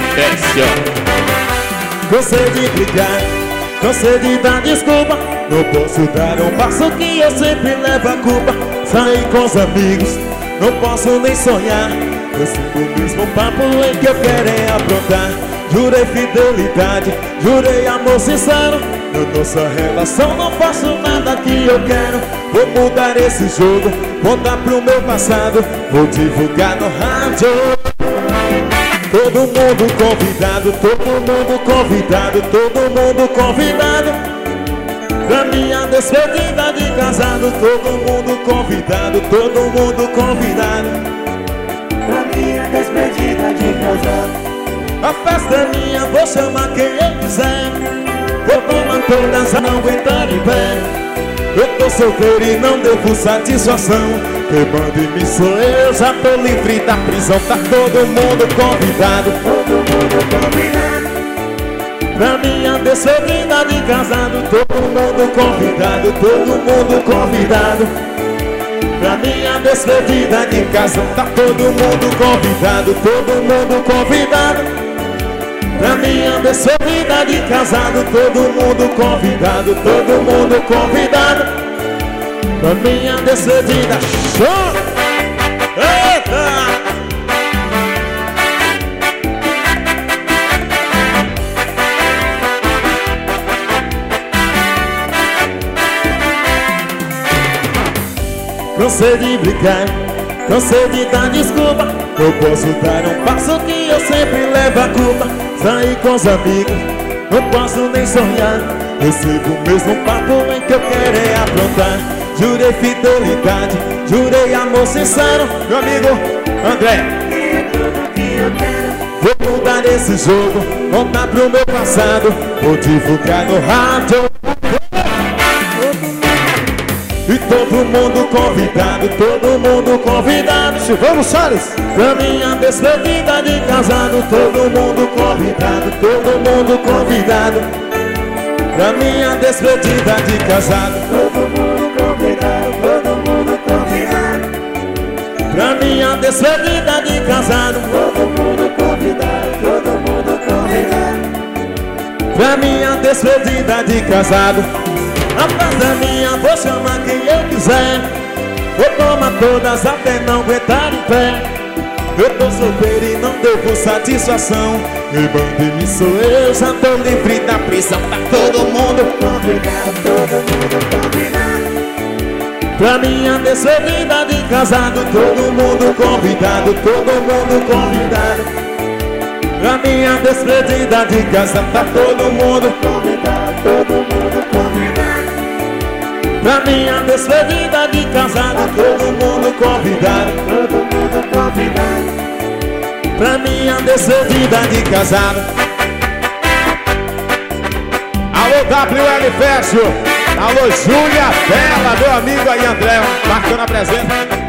Desce, ó. Cansei de brigar, cansei de dar desculpa. Não posso dar um passo que eu sempre levo a culpa. Sair com os amigos, não posso nem sonhar. Eu sigo o mesmo papo em que eu quero é aprontar. Jurei fidelidade, jurei amor sincero. Na nossa relação não faço nada que eu quero. Vou mudar esse jogo, voltar pro meu passado. Vou divulgar no rádio. Todo mundo convidado, todo mundo convidado, todo mundo convidado pra minha despedida de casado. Todo mundo convidado, todo mundo convidado pra minha despedida de casado. A festa é minha, vou chamar quem eu quiser. Vou tomar todas a não aguentar em pé. Eu tô solteiro e não devo satisfação. Quem manda em mim sou eu, já tô livre da prisão. Tá todo mundo convidado, todo mundo convidado pra minha despedida de casado. Todo mundo convidado, todo mundo convidado pra minha despedida de casado. Tá todo mundo convidado, todo mundo convidado pra minha despedida de casado. Todo mundo convidado, todo mundo convidado pra minha despedida. Show! Eita! Cansei de brigar, cansei de dar desculpa. Não posso dar um passo que eu sempre levo a culpa. Sair com os amigos, não posso nem sonhar. Eu sigo o mesmo papo em que eu quero é aprontar. Jurei fidelidade, jurei amor sincero. Meu amigo André, é tudo que eu quero. vou mudar esse jogo, voltar pro meu passado. Vou divulgar no rádio. E todo mundo convidado, todo mundo convidado. Vamos, Salles! Pra minha despedida de casado. Todo mundo convidado, todo mundo convidado pra minha despedida de casado. Todo mundo convidado, todo mundo convidado Pra minha despedida de casado. todo mundo convidado, todo mundo convidado Pra minha despedida de casado. A festa é minha, vou chamar quem eu quiser. Vou tomar todas até não aguentar em pé. Eu tô solteiro e não devo satisfação. Quem manda em mim sou eu, já tô livre da prisão. Tá todo mundo convidado, todo mundo convidado pra minha despedida de casado. Todo mundo convidado, todo mundo convidado pra minha despedida de casado. Tá todo mundo convidado, todo mundo convidado pra minha despedida de casado. Todo mundo convidado, todo mundo convidado pra minha despedida de casado. Alô, WL Fércio! Alô, Júlia Bela, meu amigo aí, André, marcando a presença.